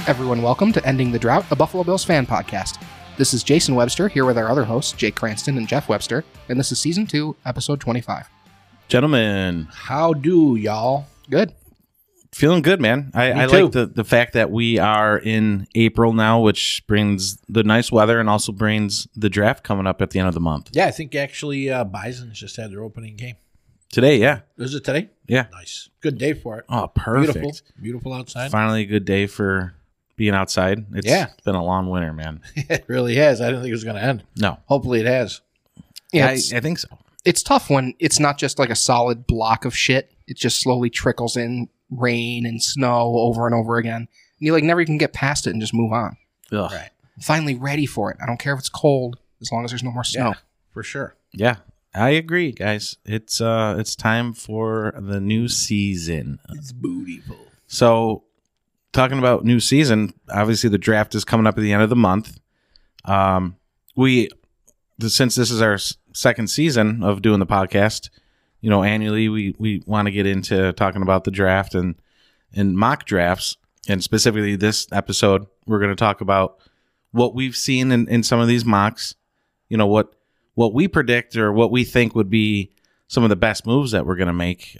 Everyone, welcome to Ending the Drought, a Buffalo Bills fan podcast. This is Jason Webster, here with our other hosts, Jake Cranston and Jeff Webster, and this is Season 2, Episode 25. Gentlemen, how do y'all? Good. Feeling good, man. I like the fact that we are in April now, which brings the nice weather and also brings the draft coming up at the end of the month. Yeah, I think actually Bison's just had their opening game. Today, yeah. Is it today? Yeah. Nice. Good day for it. Oh, perfect. Beautiful. Beautiful outside. Finally a good day for being outside. It's been a long winter, man. It really has. I didn't think it was going to end. No. Hopefully it has. Yeah, I think so. It's tough when it's not just like a solid block of shit. It just slowly trickles in rain and snow over and over again. And you like never can get past it and just move on. Ugh. Right. I'm finally ready for it. I don't care if it's cold as long as there's no more snow. Yeah, for sure. Yeah, I agree, guys. It's time for the new season. It's beautiful. So, talking about new season, obviously the draft is coming up at the end of the month. Since this is our second season of doing the podcast, you know, annually we want to get into talking about the draft and mock drafts. And specifically this episode, we're going to talk about what we've seen in some of these mocks, you know, what we predict or what we think would be some of the best moves that we're going to make,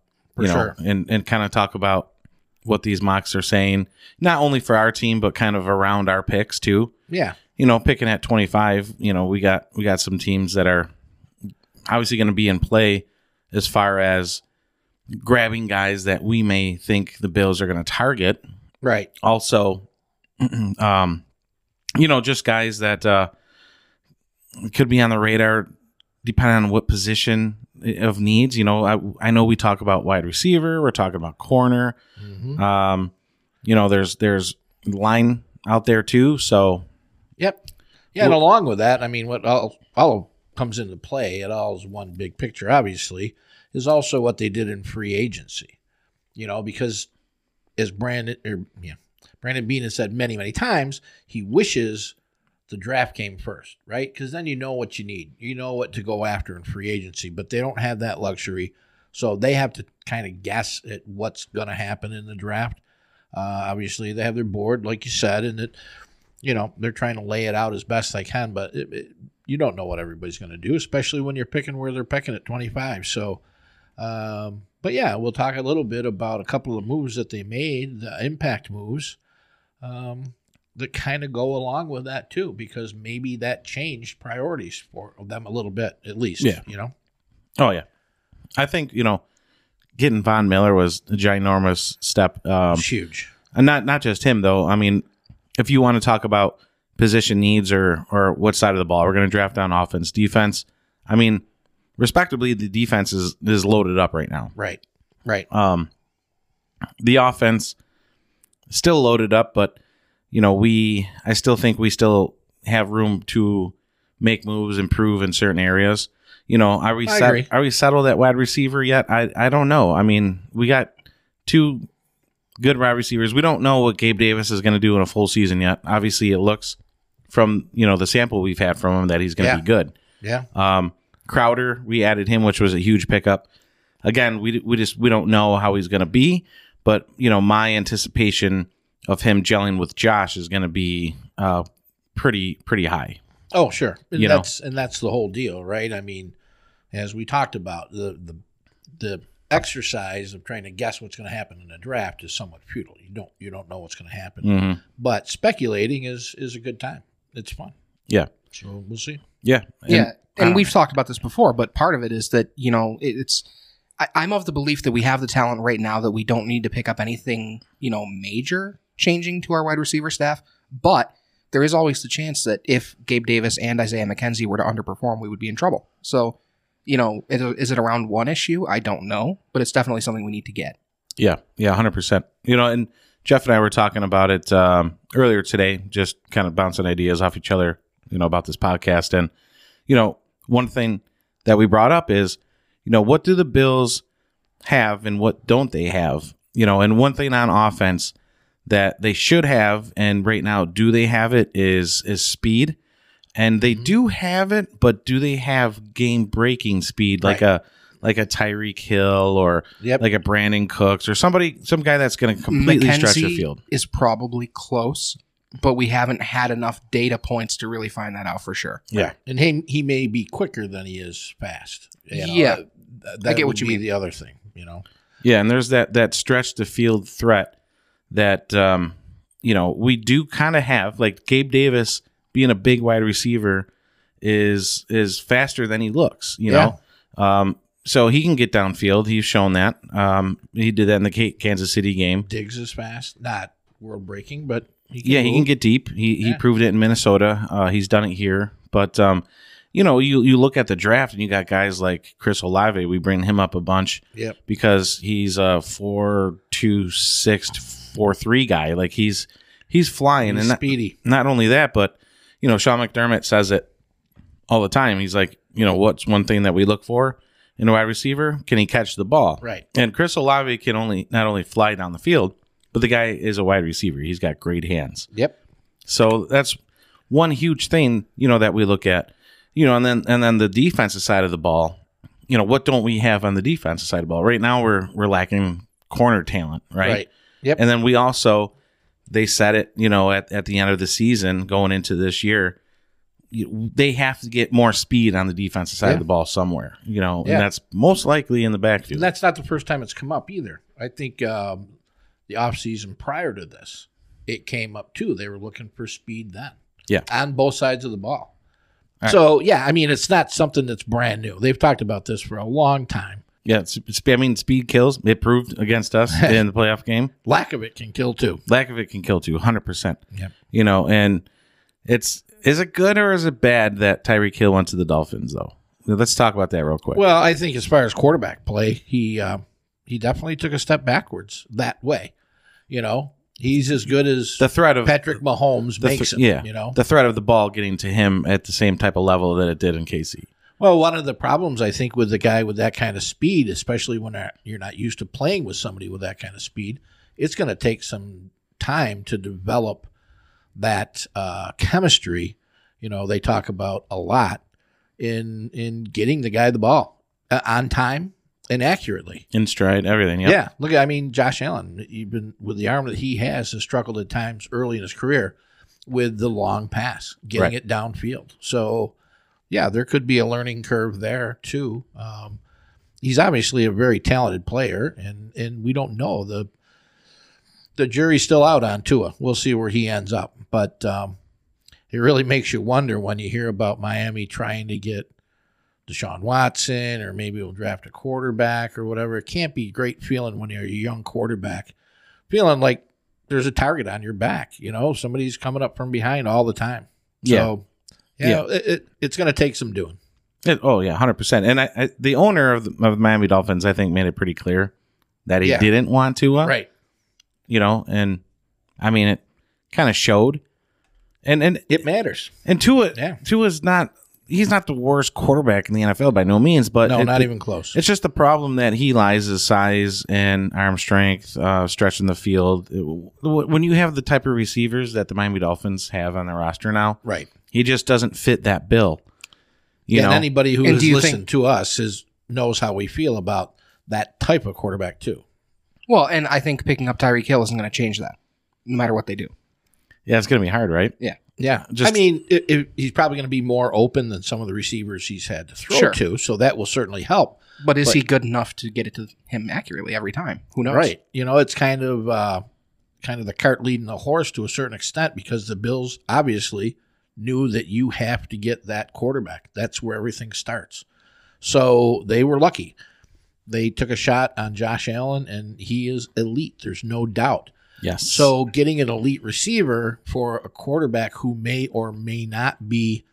and kind of talk about what these mocks are saying, not only for our team, but kind of around our picks too. Yeah. You know, picking at 25, you know, we got some teams that are obviously going to be in play as far as grabbing guys that we may think the Bills are going to target. Right. Also, you know, just guys that could be on the radar depending on what position of needs. You know, I know we talk about wide receiver. We're talking about corner. Mm-hmm. You know, there's line out there too. So, yep. Yeah, and along with that, I mean, what all comes into play, it all is one big picture, obviously, is also what they did in free agency. You know, because as Brandon Beane has said many, many times, he wishes the draft came first, right? Because then you know what you need. You know what to go after in free agency, but they don't have that luxury. So they have to kind of guess at what's going to happen in the draft. Obviously, they have their board, like you said, and it, you know, they're trying to lay it out as best they can, but you don't know what everybody's going to do, especially when you're picking where they're picking at 25. So, but yeah, we'll talk a little bit about a couple of moves that they made, the impact moves, that kind of go along with that too, because maybe that changed priorities for them a little bit, at least. Yeah. You know? Oh, yeah. I think, you know, getting Von Miller was a ginormous step. It's huge. And not just him, though. I mean, if you want to talk about position needs or what side of the ball, we're going to draft down offense, defense. I mean, respectively, the defense is loaded up right now. Right. The offense still loaded up, but you know, I still think we still have room to make moves, improve in certain areas. You know, are we settled at wide receiver yet? I don't know. I mean, we got two good wide receivers. We don't know what Gabe Davis is going to do in a full season yet. Obviously, it looks from, you know, the sample we've had from him that he's going to be good. Yeah. Crowder, we added him, which was a huge pickup. Again, we don't know how he's going to be, but you know, my anticipation of him gelling with Josh is going to be pretty high. Oh, sure. And You that's the whole deal, right? I mean, as we talked about, the exercise of trying to guess what's going to happen in the draft is somewhat futile. You don't know what's going to happen. Mm-hmm. But speculating is a good time. It's fun. Yeah. So we'll see. Yeah. And we've talked about this before, but part of it is that, you know, I'm of the belief that we have the talent right now that we don't need to pick up anything, you know, major changing to our wide receiver staff. But there is always the chance that if Gabe Davis and Isaiah McKenzie were to underperform, we would be in trouble. So, you know, is it around one issue? I don't know, but it's definitely something we need to get. Yeah, 100%. You know, and Jeff and I were talking about it earlier today, just kind of bouncing ideas off each other, you know, about this podcast. And, you know, one thing that we brought up is, you know, what do the Bills have and what don't they have? You know, and one thing on offense that they should have, and right now, do they have it, is speed. And they do have it, but do they have game-breaking speed, like a like a Tyreek Hill or Yep. like a Brandon Cooks or some guy that's going to completely stretch the McKenzie field. is probably close, but we haven't had enough data points to really find that out for sure. Yeah. And he may be quicker than he is fast. Yeah. That I get would what you be mean. the other thing, you know. Yeah, and there's that stretch the field threat that we do kind of have. Like Gabe Davis being a big wide receiver is faster than he looks, you know. So he can get downfield. He's shown that. He did that in the Kansas City game. Diggs is fast, not world breaking, but he He can get deep. He proved it in Minnesota. He's done it here. But you look at the draft and you got guys like Chris Olave. We bring him up a bunch. Yep. Because he's a 4.26 to 4.3 guy. Like he's flying. He's And speedy. not only that, but Sean McDermott says it all the time. He's like, what's one thing that we look for in a wide receiver? Can he catch the ball? Right. And Chris Olave can not only fly down the field, but the guy is a wide receiver. He's got great hands. Yep. So that's one huge thing, that we look at. And then the defensive side of the ball, what don't we have on the defensive side of the ball? Right now we're lacking corner talent, right? Yep. And then we also, they said it, at the end of the season going into this year, they have to get more speed on the defensive side of the ball somewhere, and that's most likely in the backfield. And that's not the first time it's come up either. I think the offseason prior to this, it came up too. They were looking for speed then. Yeah. On both sides of the ball. All right. So, it's not something that's brand new. They've talked about this for a long time. Yeah, speed kills. It proved against us in the playoff game. Lack of it can kill too. Lack of it can kill too, 100%. Yep. And is it good or is it bad that Tyreek Hill went to the Dolphins, though? Let's talk about that real quick. Well, I think as far as quarterback play, he definitely took a step backwards that way. He's as good as the threat of Patrick Mahomes makes him. The threat of the ball getting to him at the same type of level that it did in KC. Well, one of the problems I think with the guy with that kind of speed, especially when you're not used to playing with somebody with that kind of speed, it's going to take some time to develop that chemistry. They talk about a lot in getting the guy the ball on time and accurately. In stride, everything. Yep. Yeah. Look, Josh Allen, even with the arm that he has struggled at times early in his career with the long pass, getting it downfield. So, yeah, there could be a learning curve there too. He's obviously a very talented player, and we don't know. The jury's still out on Tua. We'll see where he ends up. But it really makes you wonder when you hear about Miami trying to get Deshaun Watson, or maybe we'll draft a quarterback or whatever. It can't be a great feeling when you're a young quarterback, feeling like there's a target on your back. Somebody's coming up from behind all the time. So, it's going to take some doing. 100%. And the owner of the Miami Dolphins, I think, made it pretty clear that he didn't want to. Right. And it kind of showed. And it matters. And Tua's not. He's not the worst quarterback in the NFL by no means, but not even close. It's just the problem that he lies his size and arm strength, stretching the field. When you have the type of receivers that the Miami Dolphins have on their roster now, right, he just doesn't fit that bill. And anybody who has listened to us knows how we feel about that type of quarterback too. Well, and I think picking up Tyreek Hill isn't going to change that, no matter what they do. Yeah, it's going to be hard, right? Yeah. Yeah. He's probably going to be more open than some of the receivers he's had to throw to, so that will certainly help. But is he good enough to get it to him accurately every time? Who knows? Right. It's kind of the cart leading the horse to a certain extent, because the Bills obviously knew that you have to get that quarterback. That's where everything starts. So they were lucky. They took a shot on Josh Allen, and he is elite. There's no doubt. Yes. So getting an elite receiver for a quarterback who may or may not be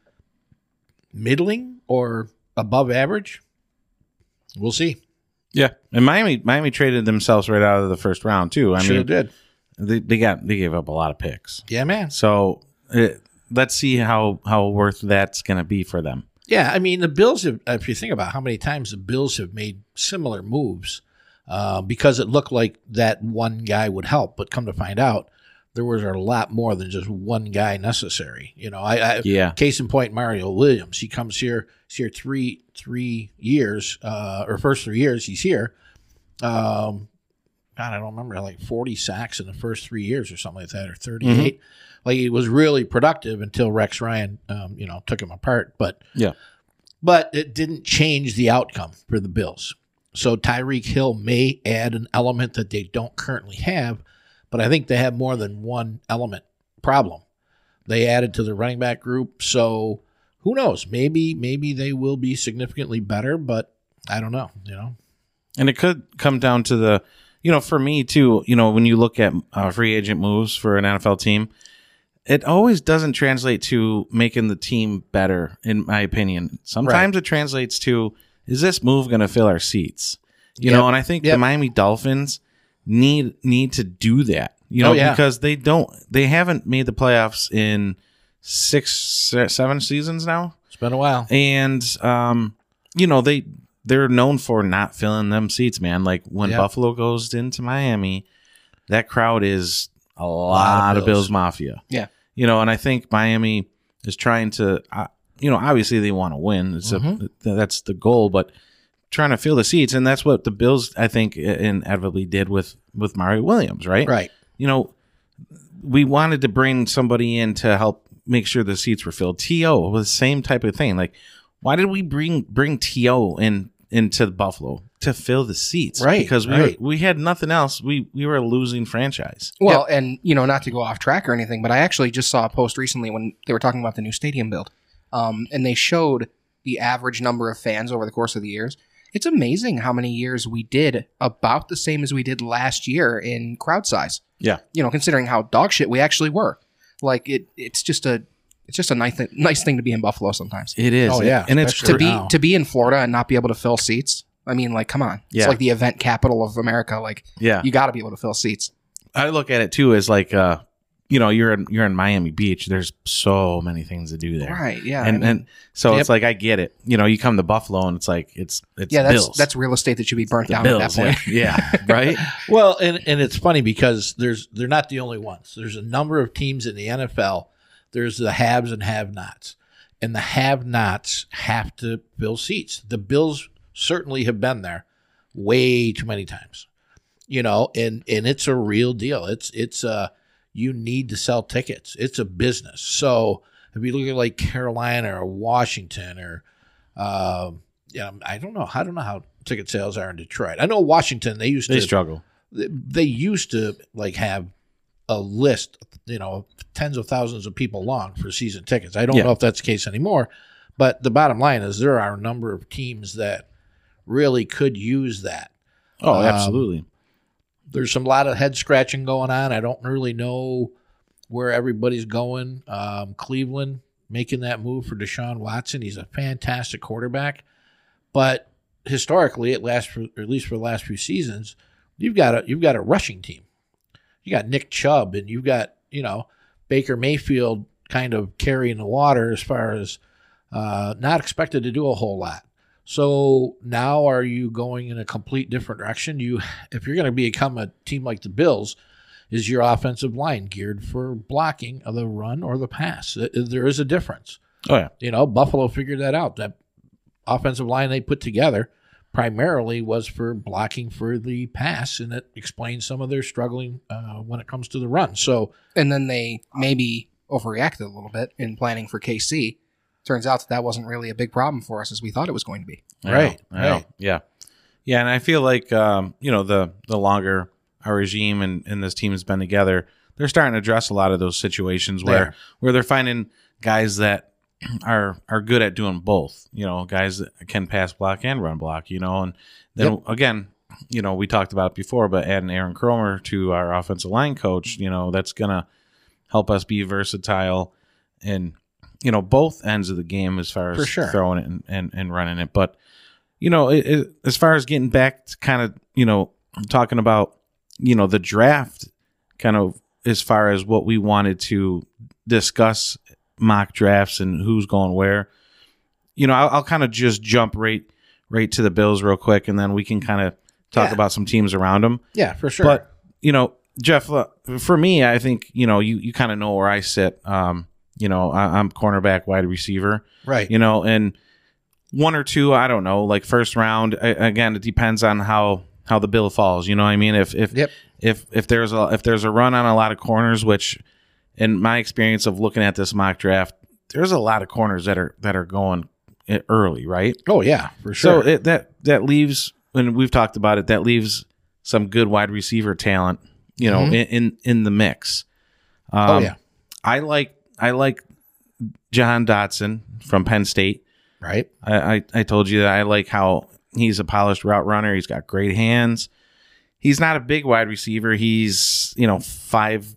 middling or above average, we'll see. Yeah, and Miami traded themselves right out of the first round too. I mean, did. They gave up a lot of picks. Yeah, man. So let's see how worth that's going to be for them. Yeah, the Bills have, if you think about how many times the Bills have made similar moves, because it looked like that one guy would help, but come to find out, there was a lot more than just one guy necessary. Yeah. Case in point, Mario Williams. He comes here. He's here 3 years, or first 3 years he's here. God, I don't remember, like 40 sacks in the first 3 years or something like that, or 38. Mm-hmm. Like, he was really productive until Rex Ryan, took him apart. But it didn't change the outcome for the Bills. So Tyreek Hill may add an element that they don't currently have, but I think they have more than one element problem. They added to the running back group, so who knows? Maybe they will be significantly better, but I don't know. And it could come down to the, for me too, when you look at free agent moves for an NFL team, it always doesn't translate to making the team better, in my opinion. Sometimes it translates to, is this move going to fill our seats? And I think the Miami Dolphins need to do that, because they haven't made the playoffs in 6-7 seasons now. It's been a while. And, they're known for not filling them seats, man. Like when Buffalo goes into Miami, that crowd is a lot of Bills Mafia. Yeah. And I think Miami is trying to, obviously they want to win. That's the goal, but trying to fill the seats. And that's what the Bills, I think, inevitably did with Mario Williams, right? Right. We wanted to bring somebody in to help make sure the seats were filled. T.O. was the same type of thing. Like, why did we bring T.O. into Buffalo? To fill the seats, right? Because we had nothing else. We were a losing franchise. Well, and not to go off track or anything, but I actually just saw a post recently when they were talking about the new stadium build, and they showed the average number of fans over the course of the years. It's amazing how many years we did about the same as we did last year in crowd size. Yeah, considering how dog shit we actually were. Like it's just a nice thing to be in Buffalo sometimes. It is. Oh yeah, and it's to be in Florida and not be able to fill seats. I mean, like, come on. Yeah. It's like the event capital of America. Like, you got to be able to fill seats. I look at it too as like, you're in Miami Beach. There's so many things to do there, right? Yeah, and so it's like I get it. You come to Buffalo and it's like it's Bills. That's real estate that should be burnt down at that point. Yeah, right. Well, and it's funny because they're not the only ones. There's a number of teams in the NFL. There's the haves and have-nots, and the have-nots have to fill seats. The Bills certainly have been there way too many times, and it's a real deal. It's you need to sell tickets. It's a business. So if you look at like Carolina or Washington or, I don't know how ticket sales are in Detroit. I know Washington, they struggle. They used to like have a list, tens of thousands of people long for season tickets. I don't know if that's the case anymore, but the bottom line is there are a number of teams that really could use that. Oh, absolutely. There's a lot of head scratching going on. I don't really know where everybody's going. Cleveland making that move for Deshaun Watson. He's a fantastic quarterback, but historically, at least for the last few seasons, you've got a rushing team. You got Nick Chubb, and you've got Baker Mayfield kind of carrying the water as far as not expected to do a whole lot. So now are you going in a complete different direction? If you're going to become a team like the Bills, is your offensive line geared for blocking of the run or the pass? There is a difference. Oh, yeah. Buffalo figured that out. That offensive line they put together primarily was for blocking for the pass, and it explains some of their struggling when it comes to the run. So, and then they maybe overreacted a little bit in planning for KC. Turns out that wasn't really a big problem for us as we thought it was going to be. Right. Yeah. Yeah, and I feel like, the longer our regime and this team has been together, they're starting to address a lot of those situations where they're finding guys that are good at doing both, guys that can pass block and run block, and then again, we talked about it before, but adding Aaron Cromer to our offensive line coach, that's going to help us be versatile and both ends of the game as far as throwing it and running it. But, as far as getting back to kind of, talking about, the draft kind of as far as what we wanted to discuss mock drafts and who's going where, I'll kind of just jump right to the Bills real quick, and then we can kind of talk about some teams around them. Yeah, for sure. But, Jeff, for me, I think, you kind of know where I sit. I'm cornerback, wide receiver. Right. And one or two, I don't know, like first round. Again, it depends on how the bill falls. You know what I mean? If there's a run on a lot of corners, which in my experience of looking at this mock draft, there's a lot of corners that are going early, right? Oh yeah, for sure. So that leaves, and we've talked about it, that leaves some good wide receiver talent, in the mix. I like John Dotson from Penn State. Right. I told you that I like how he's a polished route runner. He's got great hands. He's not a big wide receiver. He's 5'9",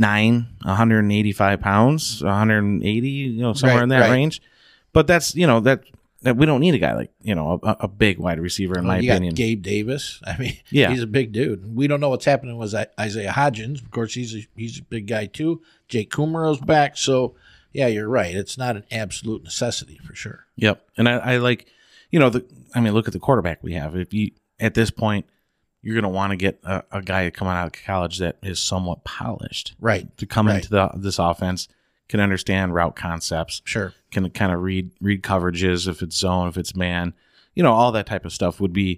185 pounds, 180, somewhere in that range. But that's that we don't need a guy like a big wide receiver in my opinion. Got Gabe Davis. I mean, yeah, he's a big dude. We don't know what's happening with Isaiah Hodgins. Of course, he's a big guy too. Jake Kumerow's back, so yeah, you're right. It's not an absolute necessity for sure. Yep, and I like look at the quarterback we have. If you at this point, you're going to want to get a guy coming out of college that is somewhat polished, right, to come into this offense, can understand route concepts, sure, can kind of read coverages, if it's zone, if it's man, all that type of stuff would be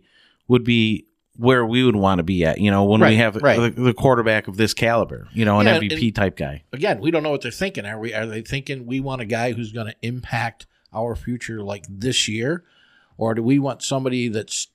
where we would want to be at, when we have the quarterback of this caliber, an MVP type guy. Again, we don't know what they're thinking. Are they thinking we want a guy who's going to impact our future like this year, or do we want somebody that's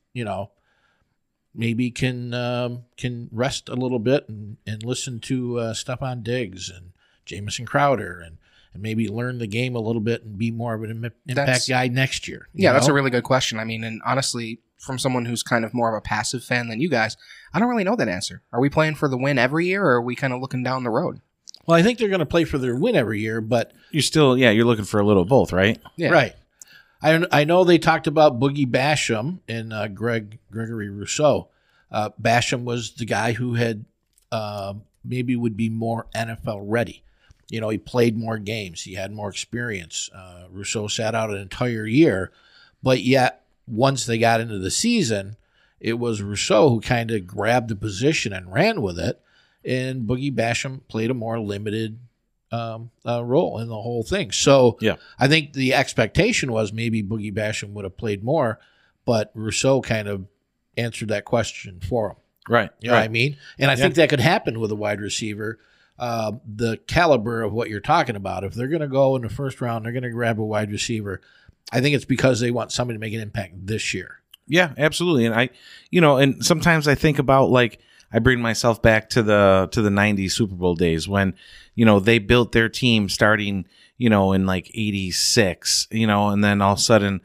maybe can rest a little bit and listen to Stephon Diggs and Jamison Crowder and maybe learn the game a little bit and be more of an impact guy next year? That's a really good question. I mean, and honestly, from someone who's kind of more of a passive fan than you guys, I don't really know that answer. Are we playing for the win every year, or are we kind of looking down the road? Well, I think they're going to play for their win every year, but you're looking for a little of both, right? Yeah. Right. I know they talked about Boogie Basham and Gregory Rousseau. Basham was the guy who had maybe would be more NFL ready. He played more games. He had more experience. Rousseau sat out an entire year, but yet once they got into the season, it was Rousseau who kind of grabbed the position and ran with it, and Boogie Basham played a more limited role in the whole thing. So yeah, I think the expectation was maybe Boogie Basham would have played more, but Rousseau kind of answered that question for him. Right. You know what I mean? And I think that could happen with a wide receiver. The caliber of what you're talking about, if they're going to go in the first round, they're going to grab a wide receiver, I think it's because they want somebody to make an impact this year. Yeah, absolutely. And and sometimes I think about, like, I bring myself back to the 90s Super Bowl days when, they built their team starting, in like 86, and then all of a sudden,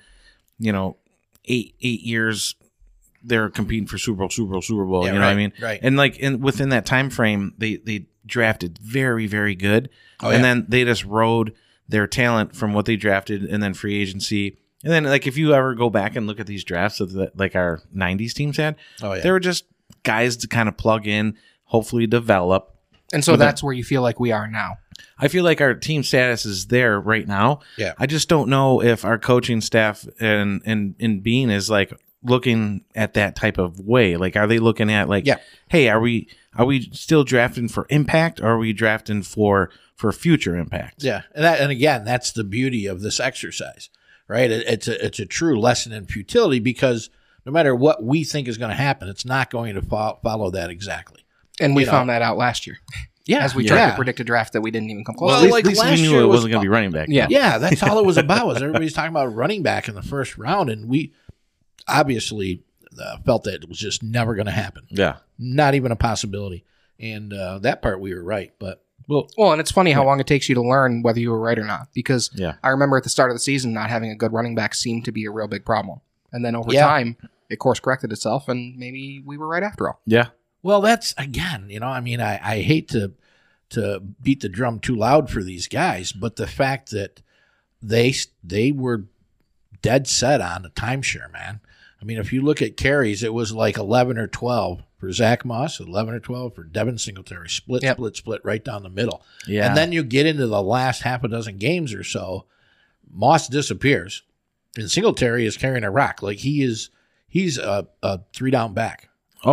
8 years they're competing for Super Bowl. Yeah, you know what I mean? Right. And within that time frame, they drafted very, very good. And then they just rode their talent from what they drafted and then free agency. And then, like, if you ever go back and look at these drafts that like our 90s teams had, they were just guys to kind of plug in, hopefully develop. And so that's where you feel like we are now. I feel like our team status is there right now. Yeah. I just don't know if our coaching staff and Bean is like looking at that type of way. Like, are they looking at like, hey, are we still drafting for impact, or are we drafting for future impact? Yeah. And again, that's the beauty of this exercise, right? It's a true lesson in futility, because no matter what we think is going to happen, it's not going to follow that exactly. And we found that out last year. Yeah. As we tried to predict a draft that we didn't even come close to. Well, at least we knew it wasn't going to be running back. Yeah. Yeah, that's all it was about. Was everybody's talking about running back in the first round, and we obviously felt that it was just never going to happen. Yeah. Not even a possibility. And that part we were right. But well, and it's funny how long it takes you to learn whether you were right or not. Because I remember at the start of the season, not having a good running back seemed to be a real big problem. And then over time, it course corrected itself, and maybe we were right after all. Yeah. Well, that's, again, I hate to beat the drum too loud for these guys, but the fact that they were dead set on a timeshare, man. I mean, if you look at carries, it was like 11 or 12 for Zach Moss, 11 or 12 for Devin Singletary, split right down the middle. Yeah. And then you get into the last half a dozen games or so, Moss disappears, and Singletary is carrying a rock. Like, he's a 3-down back. Oh, yeah.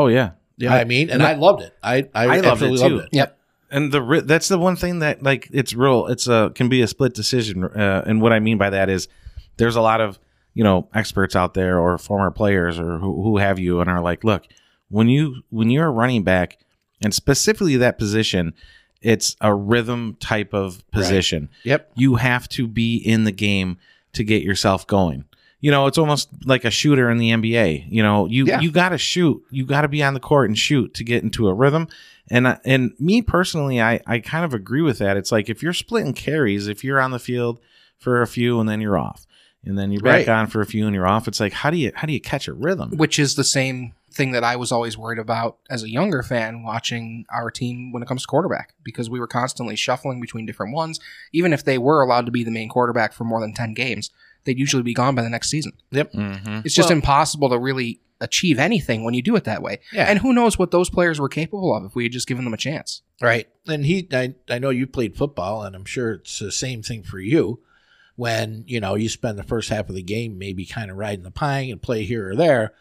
Yeah, I mean, and I loved it. I loved absolutely it too. loved it. Yep. And that's the one thing that like it's can be a split decision. And what I mean by that is there's a lot of, experts out there or former players or who have you and are like, look, when you're a running back and specifically that position, it's a rhythm type of position. Right. Yep. You have to be in the game to get yourself going. It's almost like a shooter in the NBA. You got to shoot. You got to be on the court and shoot to get into a rhythm. And me personally, I kind of agree with that. It's like if you're splitting carries, if you're on the field for a few and then you're off, and then you're back on for a few and you're off, it's like how do you catch a rhythm? Which is the same thing that I was always worried about as a younger fan watching our team when it comes to quarterback, because we were constantly shuffling between different ones. Even if they were allowed to be the main quarterback for more than 10 games, they'd usually be gone by the next season. Yep. Mm-hmm. It's just impossible to really achieve anything when you do it that way. Yeah. And who knows what those players were capable of if we had just given them a chance. Right. And I know you played football, and I'm sure it's the same thing for you when, you spend the first half of the game maybe kind of riding the pine and play here or there.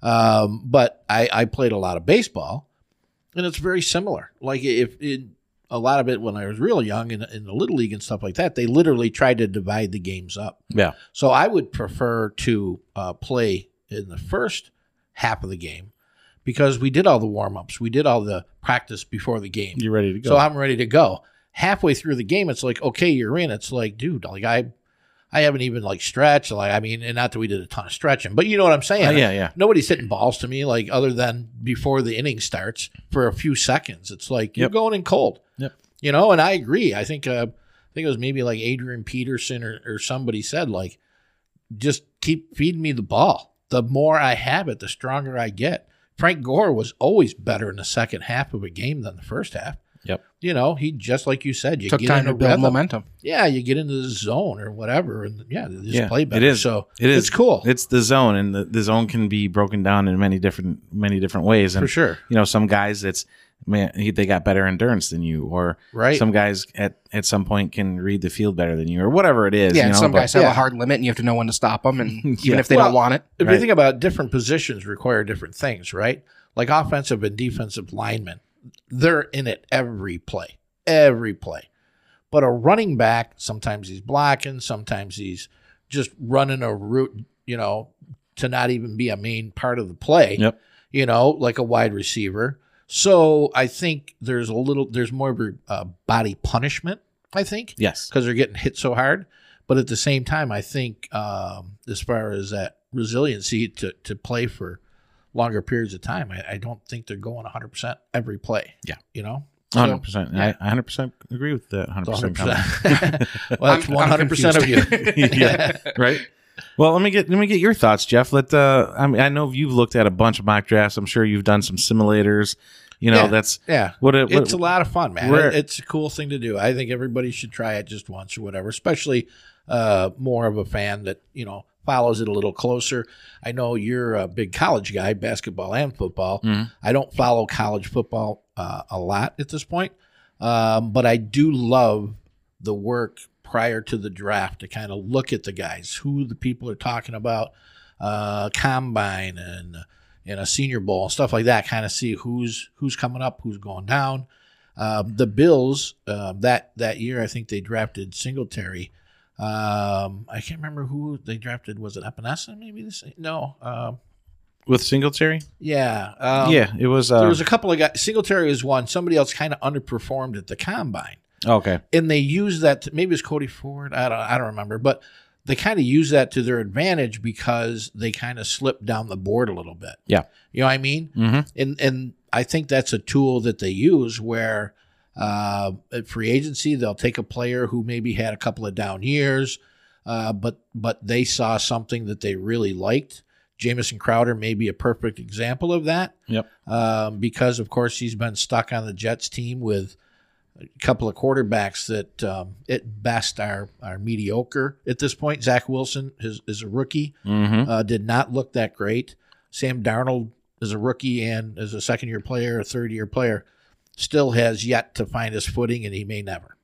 But I played a lot of baseball, and it's very similar. Like a lot of it when I was real young in the Little League and stuff like that, they literally tried to divide the games up. Yeah. So I would prefer to play in the first half of the game because we did all the warm-ups. We did all the practice before the game. You're ready to go. So I'm ready to go. Halfway through the game, it's like, okay, you're in. It's like, dude, like I haven't even like stretched. Like, I mean, and not that we did a ton of stretching, but you know what I'm saying? Yeah. Nobody's hitting balls to me, like other than before the inning starts for a few seconds. It's like you're going in cold. Yep. And I agree. I think it was maybe like Adrian Peterson or somebody said, like, just keep feeding me the ball. The more I have it, the stronger I get. Frank Gore was always better in the second half of a game than the first half. Yep. He just like you said, you Took get time in to a build rhythm. momentum. Yeah, you get into the zone or whatever, and they just play better. It is. So it is. It's cool. It's the zone, and the zone can be broken down in many different ways. And For sure. Some guys they got better endurance than you, or some guys at some point can read the field better than you, or whatever it is. Yeah, some guys have a hard limit, and you have to know when to stop them, and even if they don't want it. If you think about it, different positions require different things, right? Like offensive and defensive linemen, they're in it every play. But a running back, sometimes he's blocking, sometimes he's just running a route, to not even be a main part of the play. Yep. Like a wide receiver. So I think there's more of a body punishment, I think. Yes. Because they're getting hit so hard. But at the same time, I think as far as that resiliency to play for longer periods of time, I don't think they're going 100% every play. Yeah. 100%. I 100% agree with that. 100%. 100%. Well, that's 100% of you. Yeah. Right. Well, let me get your thoughts, Jeff. I know you've looked at a bunch of mock drafts. I'm sure you've done some simulators. That's it's a lot of fun, man. It's a cool thing to do. I think everybody should try it just once or whatever, especially more of a fan that, follows it a little closer. I know you're a big college guy, basketball and football. Mm-hmm. I don't follow college football a lot at this point, but I do love the work prior to the draft to kind of look at the guys, who the people are talking about, combine and a Senior Bowl, stuff like that, kind of see who's coming up, who's going down. The Bills, that year, I think they drafted Singletary. I can't remember who they drafted. Was it Epinesa? Maybe no. With Singletary? Yeah. It was. There was a couple of guys. Singletary was one. Somebody else kind of underperformed at the combine. Okay. And they used that. Maybe it was Cody Ford. I don't remember. But they kind of used that to their advantage because they kind of slipped down the board a little bit. Yeah. You know what I mean? Mm-hmm. And I think that's a tool that they use where at free agency they'll take a player who maybe had a couple of down years, but they saw something that they really liked. Jamison Crowder may be a perfect example of that. Yep. Because of course he's been stuck on the Jets team with a couple of quarterbacks that at best are mediocre at this point. Zach Wilson is a rookie, did not look that great. Sam Darnold is a rookie and is a second-year player, a third-year player, still has yet to find his footing, and he may never.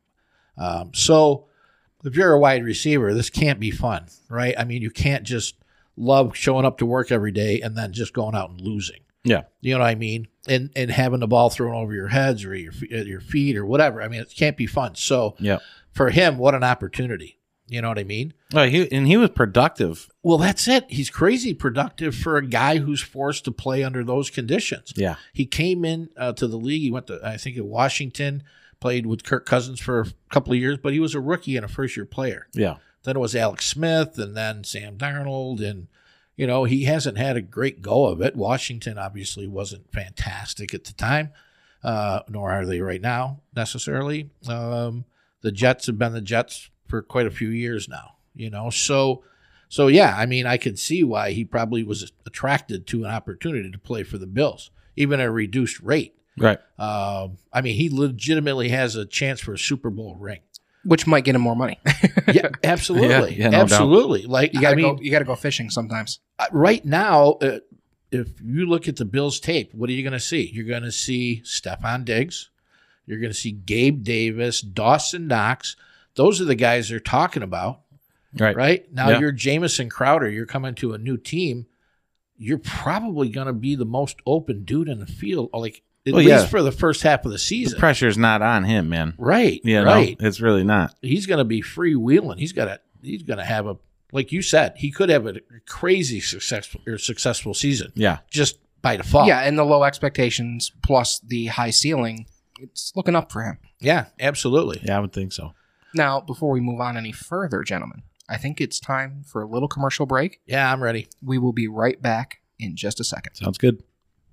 So if you're a wide receiver, this can't be fun, right? I mean, you can't just love showing up to work every day and then just going out and losing. Yeah. You know what I mean? And having the ball thrown over your heads or at your feet or whatever. I mean, it can't be fun. So Yeah. for him, what an opportunity. You know what I mean? Well, he was productive. Well, that's it. He's crazy productive for a guy who's forced to play under those conditions. Yeah. He came in to the league. He went to, I think, at Washington, played with Kirk Cousins for a couple of years, but he was a rookie and a first-year player. Yeah. Then it was Alex Smith and then Sam Darnold. And, you know, he hasn't had a great go of it. Washington obviously wasn't fantastic at the time, nor are they right now necessarily. The Jets have been the Jets for quite a few years now, you know. So yeah, I mean, I could see why he probably was attracted to an opportunity to play for the Bills, even at a reduced rate. Right. I mean, he legitimately has a chance for a Super Bowl ring. Which might get him more money. Yeah, absolutely. Yeah, no absolutely. Like, You gotta go fishing sometimes. right now, if you look at the Bills tape, what are you going to see? You're going to see Stephon Diggs. You're going to see Gabe Davis, Dawson Knox. Those are the guys they're talking about. Right? Now Yeah. you're Jamison Crowder. You're coming to a new team. You're probably going to be the most open dude in the field, like at least for the first half of the The season. pressure's not on him, man. Right. Yeah, right. no, it's really not. He's going to be freewheeling. He's going to have a, like you said, he could have a crazy successful season. Yeah. Just by default. Yeah, and the low expectations plus the high ceiling, it's looking up for him. Yeah, absolutely. Yeah, I would think so. Now, before we move on any further, gentlemen, I think it's time for a little commercial break. Yeah, I'm ready. We will be right back in just a second. Sounds good.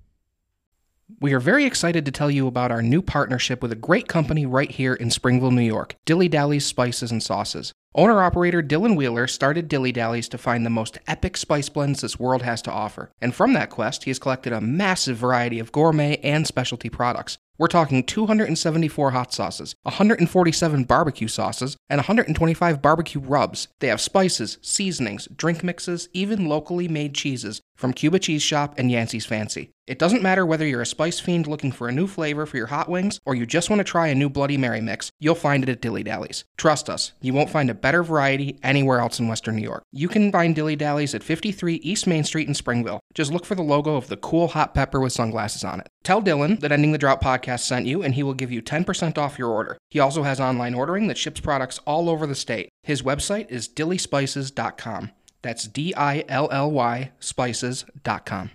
We are very excited to tell you about our new partnership with a great company right here in Springville, New York, Dilly Dally's Spices and Sauces. Owner-operator Dylan Wheeler started Dilly Dally's to find the most epic spice blends this world has to offer. And from that quest, he has collected a massive variety of gourmet and specialty products. We're talking 274 hot sauces, 147 barbecue sauces, and 125 barbecue rubs. They have spices, seasonings, drink mixes, even locally made cheeses from Cuba Cheese Shop and Yancey's Fancy. It doesn't matter whether you're a spice fiend looking for a new flavor for your hot wings or you just want to try a new Bloody Mary mix, you'll find it at Dilly Dally's. Trust us, you won't find a better variety anywhere else in Western New York. You can find Dilly Dally's at 53 East Main Street in Springville. Just look for the logo of the cool hot pepper with sunglasses on it. Tell Dylan that Ending the Drought podcast sent you and he will give you 10% off your order. He also has online ordering that ships products all over the state. His website is dillyspices.com. That's DILLY spices.com.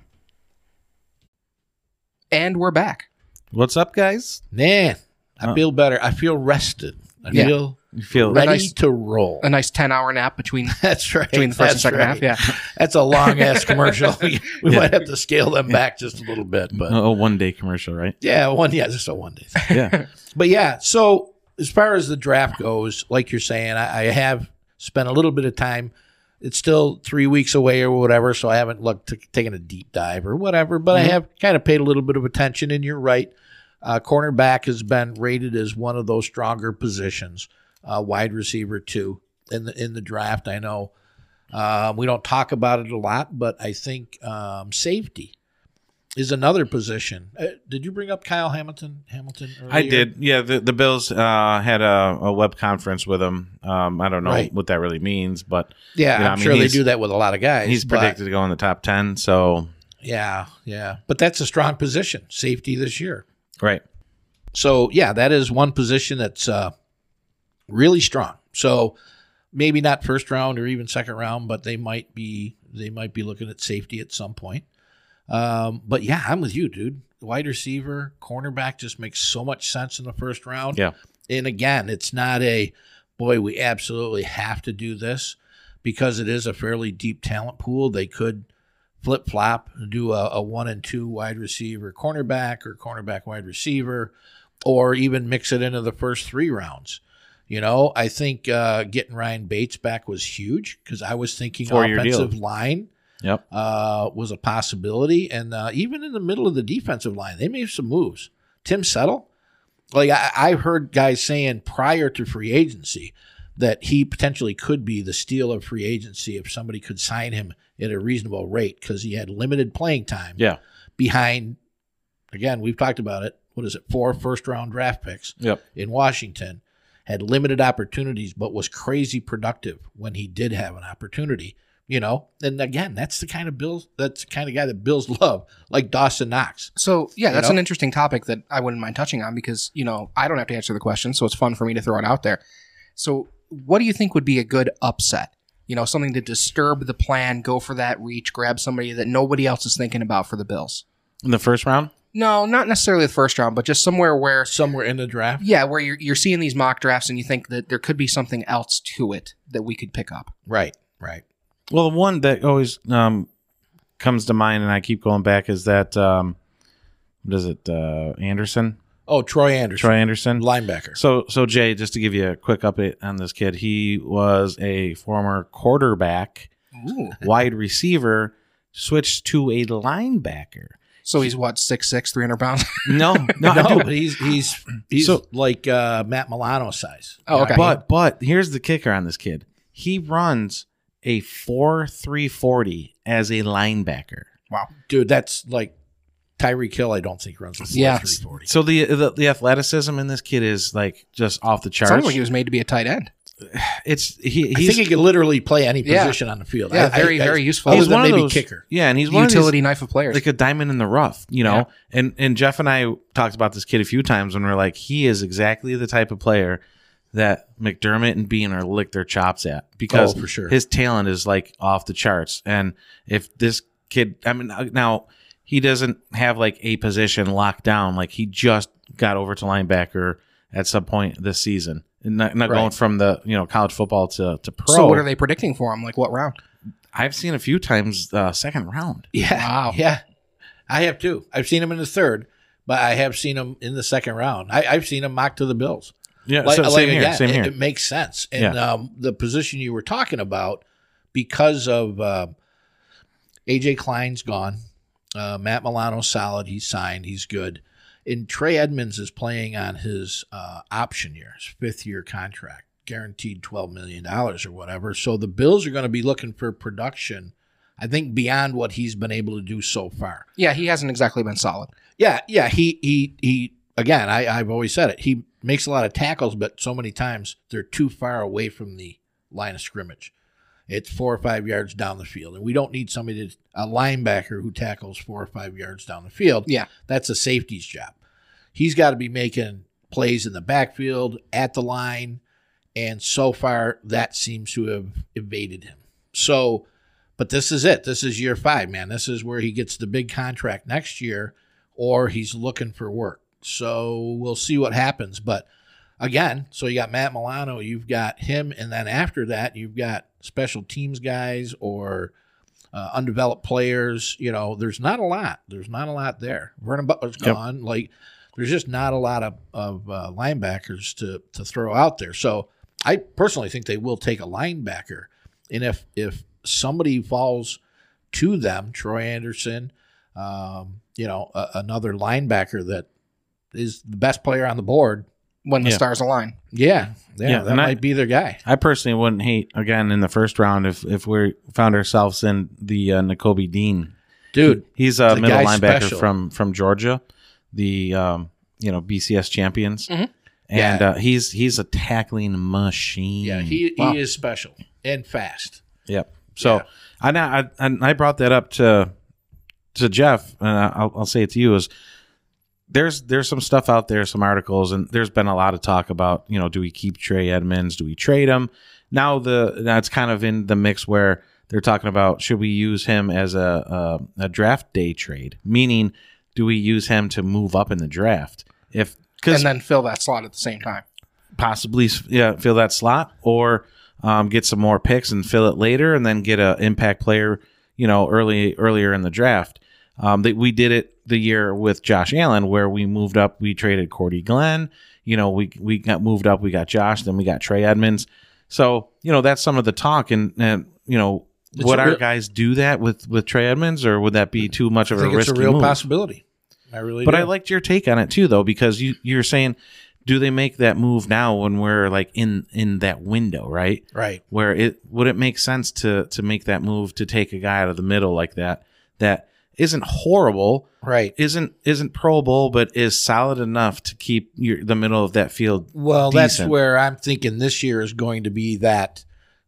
And we're back. What's up, guys? Man, I feel better. I feel rested. I Yeah. feel You feel ready nice- to roll. A nice 10-hour nap between That's right. the first and second half. Yeah. That's a long ass commercial. We might have to scale them back just a little bit, but a one-day commercial, right? just a 1 day thing. Yeah. But yeah, so as far as the draft goes, like you're saying, I have spent a little bit of time. It's still 3 weeks away or whatever, so I haven't taken a deep dive or whatever, but I have kind of paid a little bit of attention, and you're right. Cornerback has been rated as one of those stronger positions. Wide receiver too in the draft. I know we don't talk about it a lot, but I think safety is another position. Did you bring up Kyle Hamilton? Earlier? I did. Yeah, the Bills had a web conference with him. I don't know what that really means, but Yeah, you know, I'm sure they do that with a lot of guys. He's but predicted to go in the top 10, so yeah. But that's a strong position, safety this year. right. So yeah, that is one position that's really strong. So maybe not first round or even second round, but they might be looking at safety at some point. But yeah, I'm with you, dude. Wide receiver, cornerback just makes so much sense in the first round. Yeah. And again, it's not a boy, we absolutely have to do this because it is a fairly deep talent pool. They could flip flop, do a 1 and 2 wide receiver, cornerback, or cornerback wide receiver, or even mix it into the first 3 rounds. You know, I think getting Ryan Bates back was huge because I was thinking 4-year offensive deal. line Yep. was a possibility. And even in the middle of the defensive line, they made some moves. Tim Settle, like I heard guys saying prior to free agency that he potentially could be the steal of free agency if somebody could sign him at a reasonable rate because he had limited playing time Yeah. behind, again, we've talked about it, 4 first-round draft picks Yep. in Washington, had limited opportunities but was crazy productive when he did have an opportunity You know, and again, that's the kind of guy that Bills love, like Dawson Knox. So, yeah, that's an interesting topic that I wouldn't mind touching on because, I don't have to answer the question, so it's fun for me to throw it out there. So, what do you think would be a good upset? Something to disturb the plan, go for that reach, grab somebody that nobody else is thinking about for the Bills. In the first round? No, not necessarily the first round, but just somewhere in the draft. Yeah, where you're seeing these mock drafts and you think that there could be something else to it that we could pick up. Right. Well, the one that always comes to mind, and I keep going back, is that Anderson? Oh, Troy Anderson, linebacker. So Jay, just to give you a quick update on this kid, he was a former quarterback, wide receiver, switched to a linebacker. So he's what, 6'6", 300 pounds? No, but he's so, like Matt Milano size. Oh, okay. But here's the kicker on this kid: he runs a 4.340 as a linebacker. Wow, dude, that's like Tyreek Hill. I don't think runs a 4.340. So the athleticism in this kid is like just off the charts. Sounds like he was made to be a tight end. I think he can literally play any position on the field. Yeah, very useful. He's one maybe of those kicker. Yeah, and he's one utility of these, knife of players, like a diamond in the rough. And Jeff and I talked about this kid a few times when we're like, he is exactly the type of player that McDermott and Bean are lick their chops at because for sure. His talent is like off the charts. And if this kid, now he doesn't have like a position locked down. Like he just got over to linebacker at some point this season. And not going from the college football to pro. So what are they predicting for him? Like what round? I've seen a few times second round. Yeah, wow. Yeah, I have too. I've seen him in the third, but I have seen him in the second round. I've seen him mocked to the Bills. Yeah, same here. It makes sense. And the position you were talking about, because of AJ Klein's gone, Matt Milano's solid. He's signed. He's good. And Trey Edmonds is playing on his option year, his fifth-year contract, guaranteed $12 million or whatever. So the Bills are going to be looking for production, I think, beyond what he's been able to do so far. Yeah, he hasn't exactly been solid. Yeah. He again, I've always said it. He makes a lot of tackles, but so many times they're too far away from the line of scrimmage. It's 4 or 5 yards down the field. And we don't need a linebacker who tackles 4 or 5 yards down the field. Yeah. That's a safety's job. He's got to be making plays in the backfield, at the line, and so far that seems to have evaded him. So, but this is it. This is year 5, man. This is where he gets the big contract next year, or he's looking for work. So we'll see what happens. But again, so you got Matt Milano, you've got him, and then after that, you've got special teams guys or undeveloped players. There's not a lot. There's not a lot there. Vernon Butler's gone. Like, there's just not a lot of linebackers to throw out there. So I personally think they will take a linebacker. And if somebody falls to them, Troy Anderson, another linebacker that is the best player on the board when the stars align. Yeah, that might be their guy. I personally wouldn't hate, again, in the first round if we found ourselves in the Nakobe Dean. Dude, he's a middle linebacker from Georgia, the BCS champions. Mm-hmm. And he's a tackling machine. Yeah, he is special and fast. Yep. So I brought that up to Jeff, and I'll say it to you, is there's some stuff out there, some articles, and there's been a lot of talk about, do we keep Trey Edmonds? Do we trade him? Now it's kind of in the mix where they're talking about, should we use him as a draft day trade? Meaning, do we use him to move up in the draft? And then fill that slot at the same time. Possibly, fill that slot, or get some more picks and fill it later, and then get an impact player, earlier in the draft. We did it the year with Josh Allen, where we moved up. We traded Cordy Glenn. We got moved up. We got Josh. Then we got Trey Edmonds. So that's some of the talk. And would our guys do that with Trey Edmonds, or would that be too much of a risky move? It's a real possibility. I really do. But I liked your take on it too, though, because you're saying, do they make that move now when we're like in that window, right? Right. Where would it make sense to make that move to take a guy out of the middle like that isn't horrible, right? Isn't Pro Bowl, but is solid enough to keep the middle of that field. Well, decent. That's where I'm thinking this year is going to be that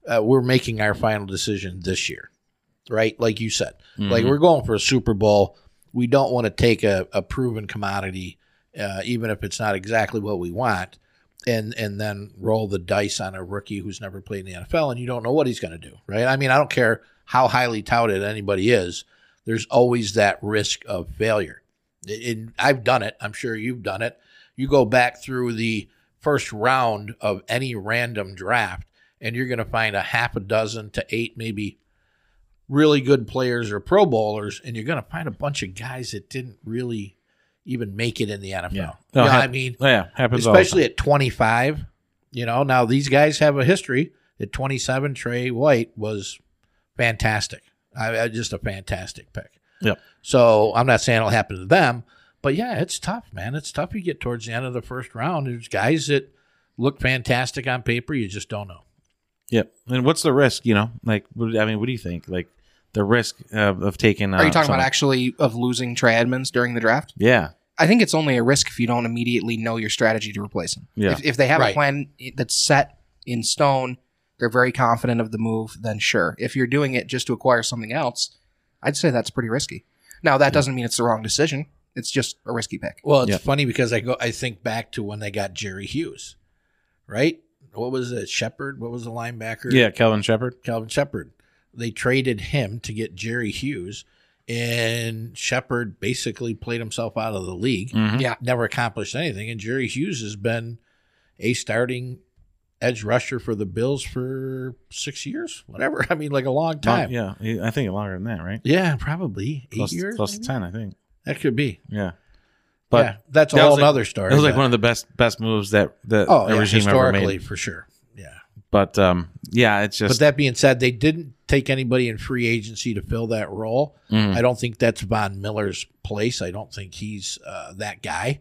we're making our final decision this year, right? Like you said, like we're going for a Super Bowl. We don't want to take a proven commodity, even if it's not exactly what we want, and then roll the dice on a rookie who's never played in the NFL and you don't know what he's going to do, right? I mean, I don't care how highly touted anybody is. There's always that risk of failure. And I've done it. I'm sure you've done it. You go back through the first round of any random draft, and you're going to find a half a dozen to 8 maybe really good players or Pro Bowlers, and you're going to find a bunch of guys that didn't really even make it in the NFL. Yeah. You know what I mean? Yeah, happens especially at 25. Now these guys have a history. At 27, Trey White was fantastic. Just a fantastic pick. Yep. So I'm not saying it'll happen to them, but yeah, it's tough, man. It's tough. You get towards the end of the first round. There's guys that look fantastic on paper. You just don't know. Yep. And what's the risk? Like, what do you think? Like the risk of taking? Are you talking about actually of losing Trey Edmonds during the draft? Yeah. I think it's only a risk if you don't immediately know your strategy to replace him. Yeah. If they have a plan that's set in stone, they're very confident of the move, then sure. If you're doing it just to acquire something else, I'd say that's pretty risky. Now, that doesn't mean it's the wrong decision. It's just a risky pick. Well, it's funny because I think back to when they got Jerry Hughes, right? What was it? Shepard? What was the linebacker? Yeah, Calvin Shepard. Calvin Shepard. They traded him to get Jerry Hughes, and Shepard basically played himself out of the league. Mm-hmm. Yeah. Never accomplished anything, and Jerry Hughes has been a starting edge rusher for the Bills for 6 years, whatever. I mean, like a long time. Yeah, I think longer than that, right? Yeah, probably 8 years. Close to maybe? 10, I think. That could be. Yeah. But yeah, that's a that whole was like- other story. It was like but- one of the best moves that a regime ever historically, made. for sure. Yeah. But yeah, it's just. But that being said, they didn't take anybody in free agency to fill that role. I don't think that's Von Miller's place. I don't think he's that guy.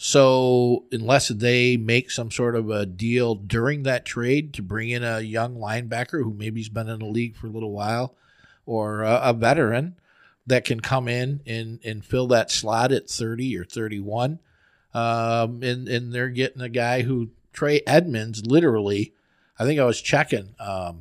So unless they make some sort of a deal during that trade to bring in a young linebacker who maybe's been in the league for a little while, or a veteran that can come in and fill that slot at 30 or 31, and they're getting a guy who Trey Edmonds literally, I think I was checking. I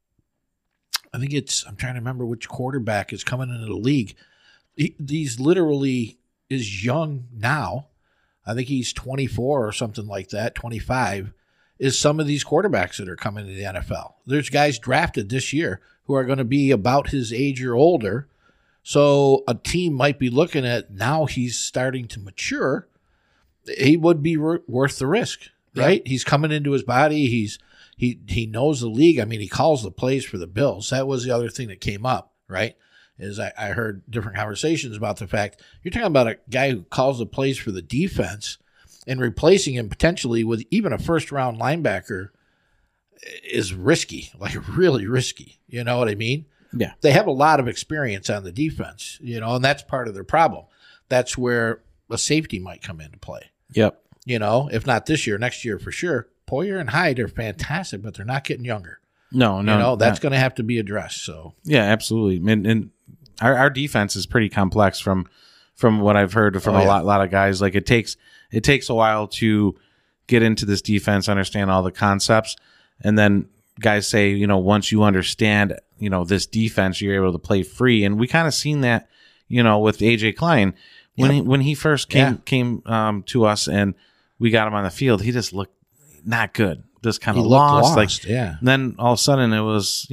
think I'm trying to remember which quarterback is coming into the league. He's literally is young now. I think he's 24 or something like that, 25, is some of these quarterbacks that are coming to the NFL. There's guys drafted this year who are going to be about his age or older. So a team might be looking at now he's starting to mature. He would be worth the risk, right? Yeah. He's coming into his body. He knows the league. I mean, he calls the plays for the Bills. That was the other thing that came up, right? Is I heard different conversations about the fact you're talking about a guy who calls the plays for the defense, and replacing him potentially with even a first-round linebacker is risky, like really risky. You know what I mean? Yeah. They have a lot of experience on the defense, and that's part of their problem. That's where a safety might come into play. Yep. If not this year, next year for sure. Poyer and Hyde are fantastic, but they're not getting younger. No. That's going to have to be addressed. So yeah, absolutely. And our defense is pretty complex from what I've heard from a lot of guys. Like it takes a while to get into this defense, understand all the concepts, and then guys say, once you understand, this defense, you're able to play free. And we kind of seen that, with AJ Klein when he first came to us and we got him on the field, he just looked not good. Just kind of lost. Like, then all of a sudden it was,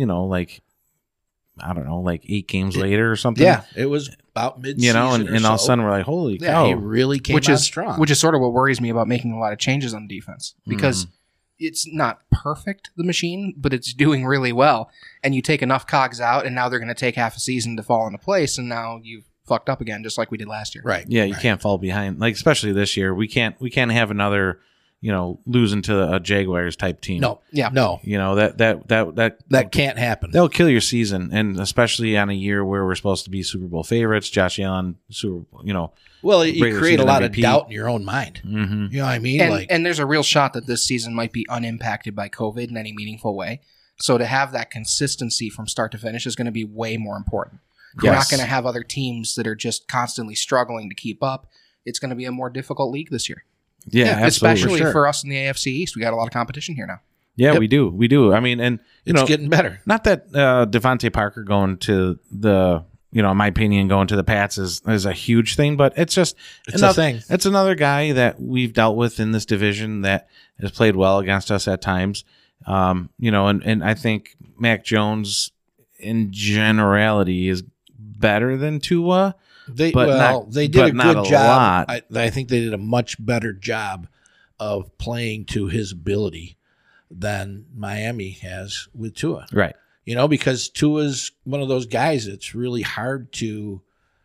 I don't know, like 8 games later or something. Yeah, it was about mid-season. And all of a sudden we're like, holy cow. He really came out strong. Which is sort of what worries me about making a lot of changes on defense. Because it's not perfect, the machine, but it's doing really well. And you take enough cogs out, and now they're going to take half a season to fall into place, and now you've fucked up again, just like we did last year. Right. Yeah, you can't fall behind. Like, especially this year. We can't have another losing to a Jaguars type team. No. Yeah. No. That can't happen. That'll kill your season, and especially on a year where we're supposed to be Super Bowl favorites, Josh Allen, Well, you create a lot of doubt in your own mind. Mm-hmm. You know what I mean? And there's a real shot that this season might be unimpacted by COVID in any meaningful way. So to have that consistency from start to finish is going to be way more important. You're not going to have other teams that are just constantly struggling to keep up. It's going to be a more difficult league this year. Yeah, absolutely. Especially for us in the AFC East. We got a lot of competition here now. Yeah, Yep. we do. I mean, and It's getting better. not that Devontae Parker going to the, in my opinion, going to the Pats is a huge thing, but it's just a thing. It's another guy that we've dealt with in this division that has played well against us at times. And I think Mac Jones in generality is better than Tua. They but did a not good job. lot. I think they did a much better job of playing to his ability than Miami has with Tua. Right. Because Tua's one of those guys it's really hard to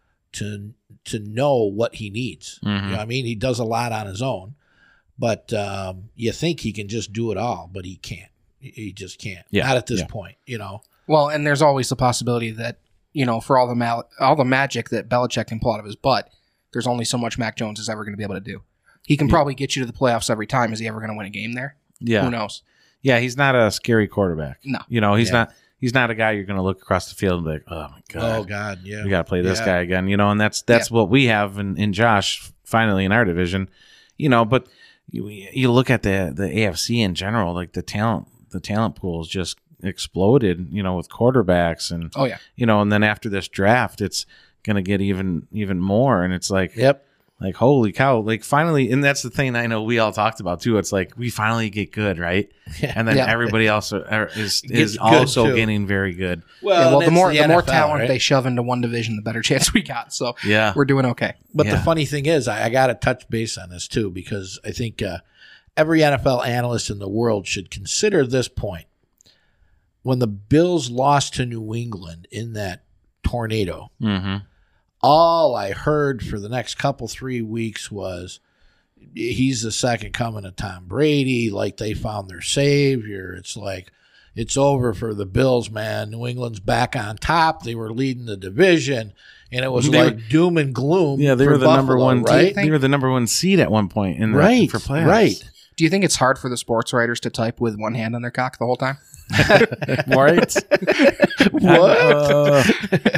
know what he needs. Mhm. You know what I mean? He does a lot on his own, but you think he can just do it all, but he can't. He just can't. Yeah. Not at this Yeah. point, Well, and there's always the possibility that, for all the magic that Belichick can pull out of his butt, there's only so much Mac Jones is ever going to be able to do. He can probably get you to the playoffs every time. Is he ever going to win a game there? Yeah. Who knows? Yeah, he's not a scary quarterback. No. He's not a guy you're going to look across the field and be like, oh my god, Oh God, yeah. we got to play this Yeah. guy again. And that's what we have in Josh finally in our division. But you look at the AFC in general, like the talent pool is just exploded. With quarterbacks and Oh yeah. and then after this draft, it's going to get even more. And it's like, Yep. like, holy cow, like finally, and that's the thing I know we all talked about too. It's like we finally get good, right? And then Yeah. everybody else is Gets also good, too. getting very good. Well, the more NFL, talent right? they shove into one division, the better chance we got. So Yeah. we're doing okay. But the Yeah. funny thing is, I got to touch base on this too, because I think every NFL analyst in the world should consider this point. When the Bills lost to New England in that tornado, Mm-hmm. all I heard for the next 3 weeks was he's the second coming of Tom Brady. Like they found their savior. It's like it's over for the Bills, man. New England's back on top. They were leading the division, and it was They like doom and gloom. Yeah, they for were the number Buffalo, one. right? They were the number one seed at one point in the Right, for playoffs. right. Do you think it's hard for the sports writers to type with one hand on their cock the whole time? Right? What?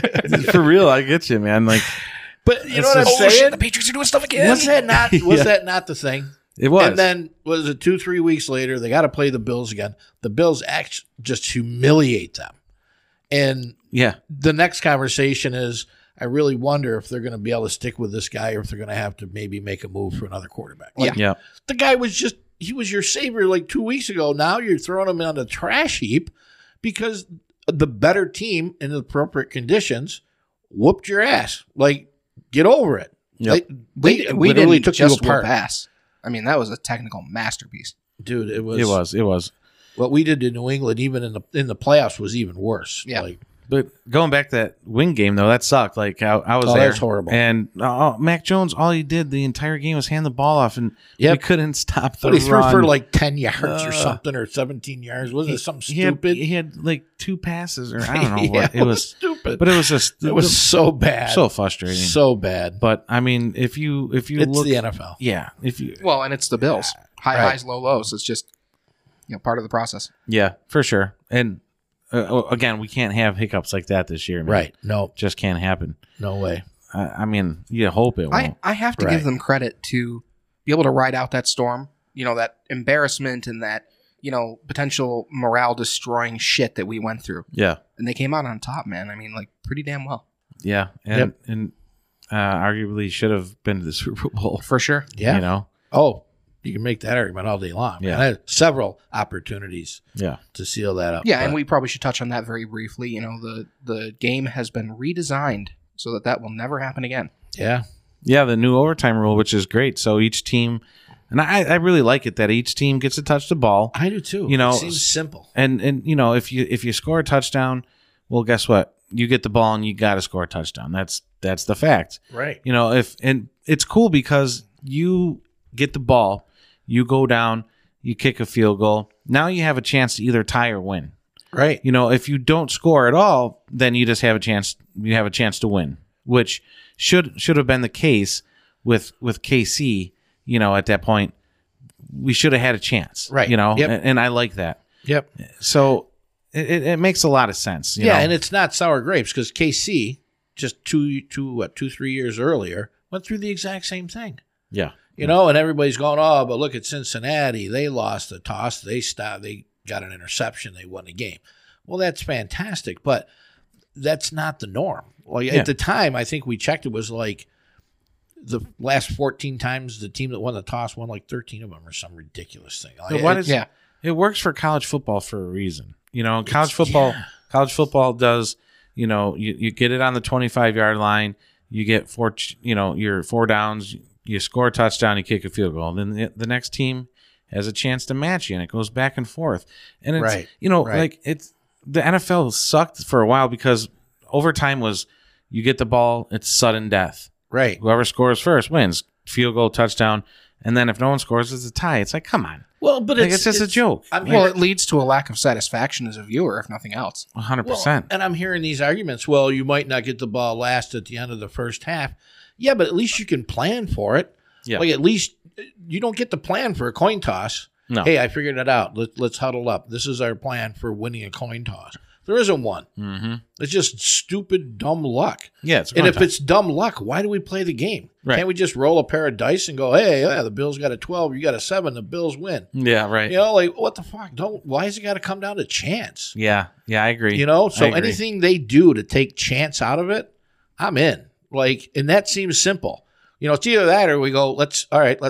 For real, I get you, man. Like But you know It's what I'm just- Oh shit! saying? The Patriots are doing stuff again. Was that not? Was Yeah. that not the thing? it was. And then was it 2-3 weeks later? They got to play the Bills again. The Bills just humiliate them, and yeah, the next conversation is, I really wonder if they're going to be able to stick with this guy, or if they're going to have to maybe make a move for another quarterback. Like, yeah, the guy he was your savior like 2 weeks ago. Now you're throwing him on the trash heap because the better team in the appropriate conditions whooped your ass. Like, get over it. Yep. we literally didn't took you just apart. pass. I mean, that was a technical masterpiece. Dude, it was. what we did to New England, even in the playoffs, was even worse. Yeah. Like, But going back to that win game though, that sucked. Like I was Oh, there. that's horrible. And Mac Jones, all he did the entire game was hand the ball off, and Yep. we couldn't stop the but he threw run. for like 10 yards or something, or 17 yards. Wasn't it something stupid? He had like 2 passes, or I don't know Yeah, what it was. stupid. But it was just it was so bad, so frustrating. so bad. But I mean, if you It's look, the NFL. yeah, if you, Well, and it's the Bills. High Right. highs, low lows. It's just part of the process. yeah, for sure. And again, we can't have hiccups like that this year, man. Right? No, Just can't happen. no way. I mean, you hope it won't. I have to Right. give them credit to be able to ride out that storm. That embarrassment and that potential morale destroying shit that we went through, yeah, and they came out on top, man. I mean, like pretty damn well, yeah, and arguably should have been to the Super Bowl. for sure. Yeah. You know, Oh, you can make that argument all day long. Yeah. Man. I had several opportunities yeah, to seal that up. Yeah, and but- we probably should touch on that very briefly. The game has been redesigned so that will never happen again. yeah, yeah. The new overtime rule, which is great. So each team, and I really like it that each team gets to touch the ball. I do too. You know, it seems simple. And if you score a touchdown, well, guess what? You get the ball and you got to score a touchdown. That's the fact. Right. And it's cool because you get the ball, you go down, you kick a field goal. Now you have a chance to either tie or win. Right. If you don't score at all, then you just have a chance. You have a chance to win, which should have been the case with KC. At that point, we should have had a chance. Right. Yep. And I like that. Yep. So it makes a lot of sense. you know? And it's not sour grapes, because KC just 2-3 years earlier went through the exact same thing. yeah. And everybody's going, oh, but look at Cincinnati. They lost the toss. They stopped. They got an interception, they won the game. Well, that's fantastic, but that's not the norm. Like at the time, I think we checked, it was like the last 14 times the team that won the toss won like 13 of them or some ridiculous thing. Like, it works for college football for a reason. College football does, you get it on the 25-yard line, you get your 4 downs, you score a touchdown, you kick a field goal. Then the next team has a chance to match you, and it goes back and forth. And it's, like the NFL sucked for a while because overtime was you get the ball, it's sudden death. Right. Whoever scores first wins. Field goal, touchdown. And then if no one scores, it's a tie. It's like, come on. Well, but it's just a joke. It leads to a lack of satisfaction as a viewer, if nothing else. 100%. And I'm hearing these arguments, well, you might not get the ball last at the end of the first half. Yeah, but at least you can plan for it. Yeah. Like at least you don't get to plan for a coin toss. No. Hey, I figured it out. Let's huddle up. This is our plan for winning a coin toss. There isn't one. Mm-hmm. It's just stupid, dumb luck. Yeah, and if it's dumb luck, why do we play the game? Right. Can't we just roll a pair of dice and go, hey, the Bills got a 12, you got a 7, the Bills win? Yeah, right. Like, what the fuck? Why has it got to come down to chance? Yeah, I agree. So anything they do to take chance out of it, I'm in. Like, and that seems simple. It's either that or we go, let's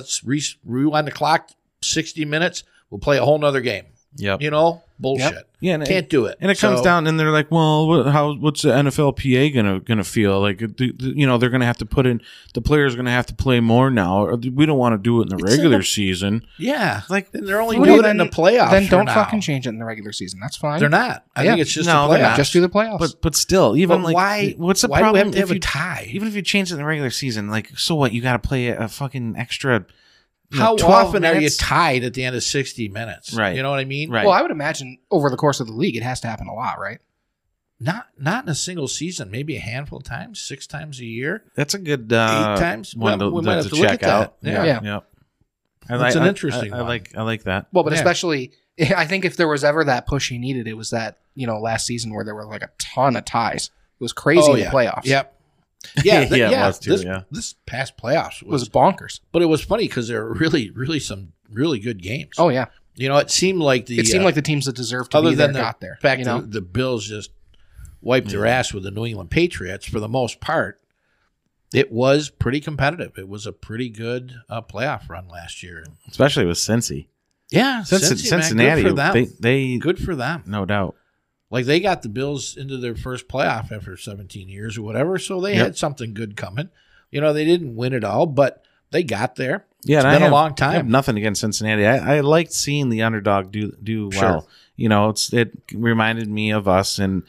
rewind the clock 60 minutes, we'll play a whole nother game. Yep. Bullshit. Yep. Yeah, and can't do it. And it comes down, and they're like, well, what's the NFLPA gonna feel like? They're gonna have to put in, the players are gonna have to play more now. Or we don't want to do it in the regular season. Yeah, like and they're only doing it in the playoffs. Then don't fucking change it in the regular season. That's fine. They're not. I think it's just the playoffs. Just do the playoffs. But still, even but why? What's the why problem? Do we have to have a tie? Even if you change it in the regular season, like, so what? You got to play a fucking extra. How often are you tied at the end of 60 minutes? Right. You know what I mean? Right. Well, I would imagine over the course of the league, it has to happen a lot, right? Not in a single season. Maybe a handful of times, 6 times a year. That's a good 8 times. one we might have to look check at out. that. Yeah. That's an interesting one. I like that. Well, but especially, I think if there was ever that push he needed, it was that, last season where there were like a ton of ties. It was crazy in the playoffs. Yep. Yeah, it was too, this past playoffs was bonkers. But it was funny because there were really some really good games. Oh yeah, it seemed like the teams that deserved to be there got there. In fact, the Bills just wiped their ass with the New England Patriots for the most part. It was pretty competitive. It was a pretty good playoff run last year, especially with Cincy. Yeah, Cincinnati. Good for them. They good for them, no doubt. Like they got the Bills into their first playoff after 17 years or whatever, so they had something good coming. They didn't win it all, but they got there. Yeah, it's been a long time. I have nothing against Cincinnati. I liked seeing the underdog do well. It reminded me of us, and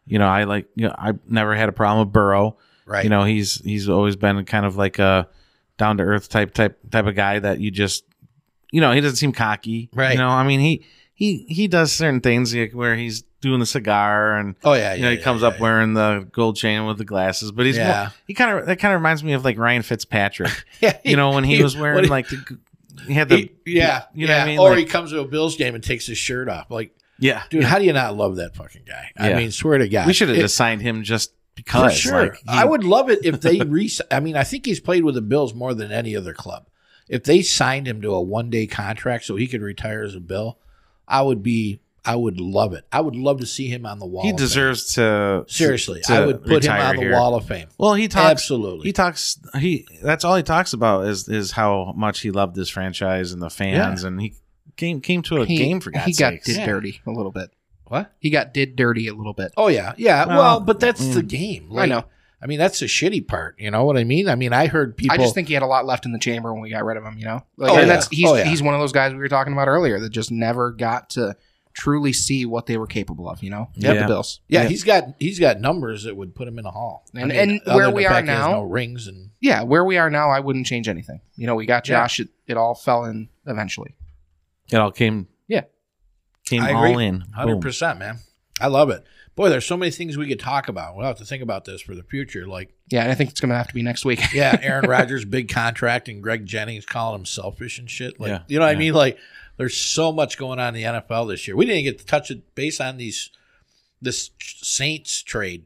I never had a problem with Burrow. Right. He's always been kind of like a down to earth type of guy that you just he doesn't seem cocky. Right. I mean he does certain things like where he's doing the cigar and he comes up wearing the gold chain with the glasses, but he's that kind of reminds me of like Ryan Fitzpatrick. When he was wearing he had the you know what I mean? Or he comes to a Bills game and takes his shirt off. Like, dude, how do you not love that fucking guy? I mean, swear to God, we should have just signed him just because. For sure, I would love it if they I mean, I think he's played with the Bills more than any other club. If they signed him to a 1-day contract so he could retire as a Bill, I would love it. I would love to see him on the wall. He deserves to. Seriously, I would put him on the wall of fame. Well, he talks. Absolutely. That's all he talks about is how much he loved his franchise and the fans, and he came to a game for God's sakes. He got did dirty a little bit. What? He got did dirty a little bit. Oh yeah. Well, but that's the game. I know. I mean, that's the shitty part. You know what I mean? I mean, I heard people. I just think he had a lot left in the chamber when we got rid of him. He's one of those guys we were talking about earlier that just never got to truly see what they were capable of. The Bills. Yeah, he's got numbers that would put him in a hall. And where we are now, no rings and where we are now, I wouldn't change anything. We got Josh. It all fell in eventually. It all came. Came all in. 100%, man. I love it. Boy, there's so many things we could talk about. We'll have to think about this for the future. I think it's going to have to be next week. Aaron Rodgers' big contract and Greg Jennings calling him selfish and shit. You know what I mean? There's so much going on in the NFL this year. We didn't get to touch it based on this Saints trade.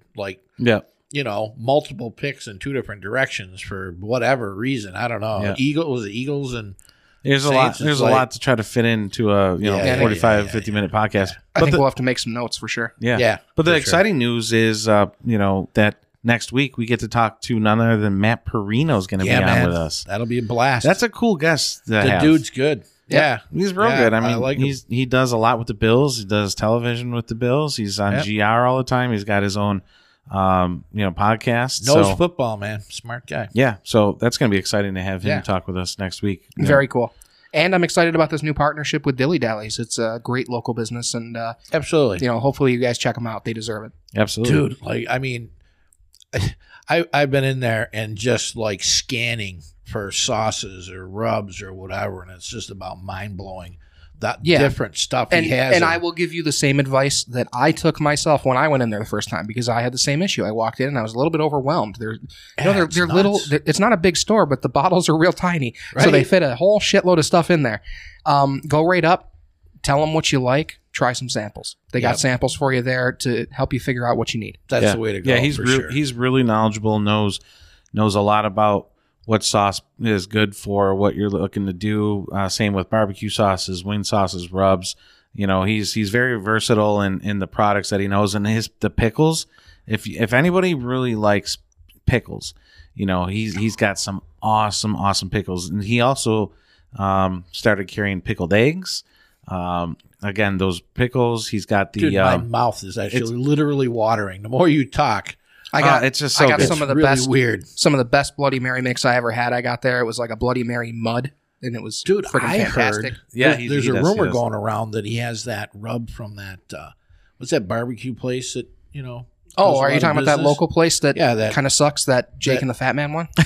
Multiple picks in 2 different directions for whatever reason. I don't know. Yeah. Eagles and There's a lot. There's a lot to try to fit into a 50 minute podcast. I think we'll have to make some notes for sure. Yeah. But the exciting news is, that next week we get to talk to none other than Matt Perino is going to be on with us. That'll be a blast. That's a cool guest. The dude's good. Yeah, he's real good. I mean, he does a lot with the Bills. He does television with the Bills. He's on GR all the time. He's got his own, podcast. Knows football, man. Smart guy. Yeah, so that's going to be exciting to have him talk with us next week. Very cool. And I'm excited about this new partnership with Dilly Dallies. It's a great local business, and absolutely, hopefully you guys check them out. They deserve it. Absolutely, dude. I've been in there and just like scanning for sauces or rubs or whatever, and it's just about mind-blowing that different stuff he has. And I will give you the same advice that I took myself when I went in there the first time, because I had the same issue. I walked in and I was a little bit overwhelmed. They're little. It's not a big store, but the bottles are real tiny, so they fit a whole shitload of stuff in there. Go right up, tell them what you like, try some samples. They got samples for you there to help you figure out what you need. That's the way to go. Yeah, he's really knowledgeable. Knows a lot about what sauce is good for, what you're looking to do. Same with barbecue sauces, wing sauces, rubs. He's very versatile in the products that he knows. And the pickles, if anybody really likes pickles, he's got some awesome pickles. And he also started carrying pickled eggs. Again, those pickles, he's got the... Dude, my mouth is actually literally watering. The more you talk... it's just so I got good. some of the best weird. Some of the best Bloody Mary mix I ever had. I got there. It was like a Bloody Mary mud, and it was freaking fantastic. There's a rumor going around that he has that rub from that. What's that barbecue place that Oh, are you talking about that local place that kind of sucks? That Jake and the Fat Man one.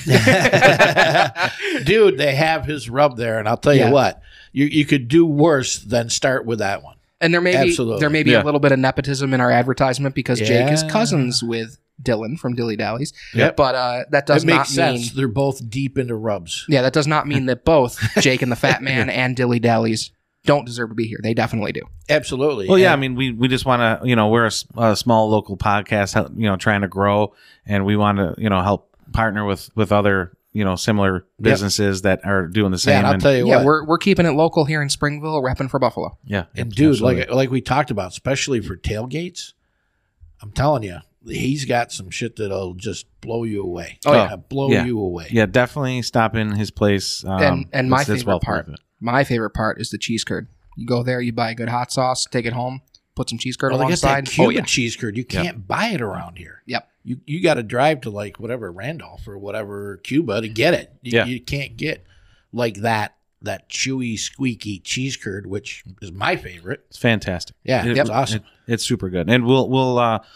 Dude, they have his rub there, and I'll tell you what, you could do worse than start with that one. And there may be a little bit of nepotism in our advertisement because Jake is cousins with Dylan from Dilly Dallies. Yep. But that does not mean they're both deep into rubs. Yeah, that does not mean that both Jake and the Fat Man and Dilly Dallies don't deserve to be here. They definitely do. Absolutely. Well, I mean, we just want to, we're a small local podcast, trying to grow, and we want to, help partner with other, similar businesses that are doing the same. Yeah, and I'll tell you what. We're keeping it local here in Springville, repping for Buffalo. Yeah. And dude, like we talked about, especially for tailgates, I'm telling you, he's got some shit that'll just blow you away. You away. Yeah, definitely stop in his place. And my favorite part is the cheese curd. You go there, you buy a good hot sauce, take it home, put some cheese curd alongside. They got that Cuban cheese curd. You can't buy it around here. Yep. You got to drive to Randolph or whatever Cuba to get it. You can't get like that chewy, squeaky cheese curd, which is my favorite. It's fantastic. Yeah, it's awesome. It's super good, and we'll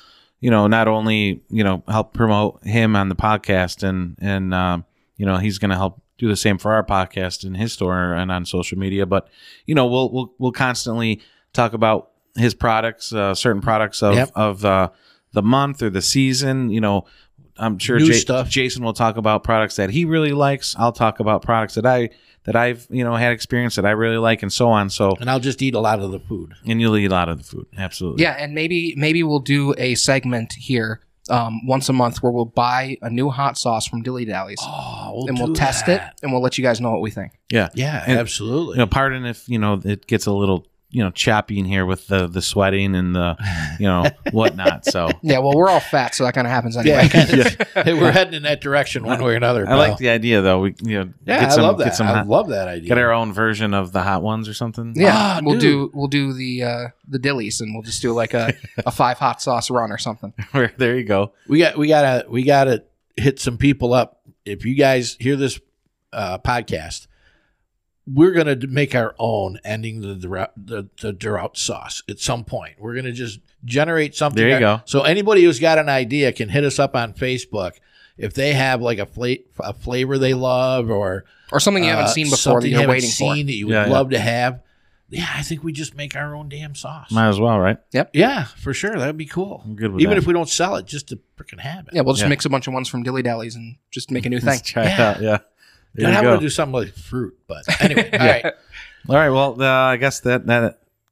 not only help promote him on the podcast, and he's going to help do the same for our podcast in his store and on social media, but we'll constantly talk about his products, certain products of the month or the season. I'm sure Jason will talk about products that he really likes. I'll talk about products that I've had experience that I really like, and so on. And I'll just eat a lot of the food. And you'll eat a lot of the food. Absolutely. Yeah, and maybe we'll do a segment here once a month where we'll buy a new hot sauce from Dilly Dallies. We'll test it, and we'll let you guys know what we think. Yeah. Yeah, and, absolutely. Pardon if it gets a little choppy in here with the sweating and the whatnot. So yeah, well, we're all fat, so that kind of happens anyway. We're heading in that direction one way or another. I like the idea though. We I love that. I love that idea. Get our own version of the hot ones or something. Yeah, we'll do the Dillies, and we'll just do like a 5 hot sauce run or something. There you go. We gotta hit some people up. If you guys hear this podcast, we're going to make our own ending the drought sauce at some point. We're going to just generate something. There you go. So anybody who's got an idea can hit us up on Facebook. If they have like a flavor they love or something you haven't seen before that you're waiting for. That you would love to have. Yeah, I think we just make our own damn sauce. Might as well, right? Yep. Yeah, for sure. That'd be cool. I'm good with Even that. if we don't sell it, just to freaking have it. Yeah, we'll just mix a bunch of ones from Dilly Dallies and just make a new thing. Try it out. Yeah. I want to do something like fruit, but anyway. All right. All right. Well, I guess that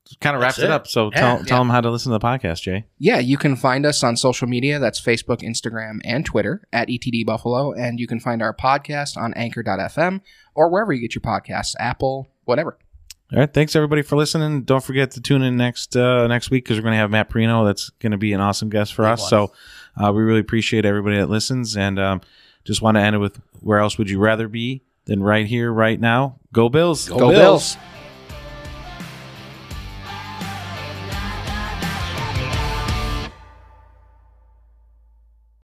kind of wraps That's it it. up. So Yeah. tell them how to listen to the podcast, Jay. Yeah, you can find us on social media. That's Facebook, Instagram, and Twitter at ETD Buffalo. And you can find our podcast on anchor.fm or wherever you get your podcasts, Apple, whatever. All right. Thanks, everybody, for listening. Don't forget to tune in next week because we're going to have Matt Perino. That's going to be an awesome guest for us. one. So we really appreciate everybody that listens. And just want to end it with, where else would you rather be than right here, right now? Go Bills. Go Bills.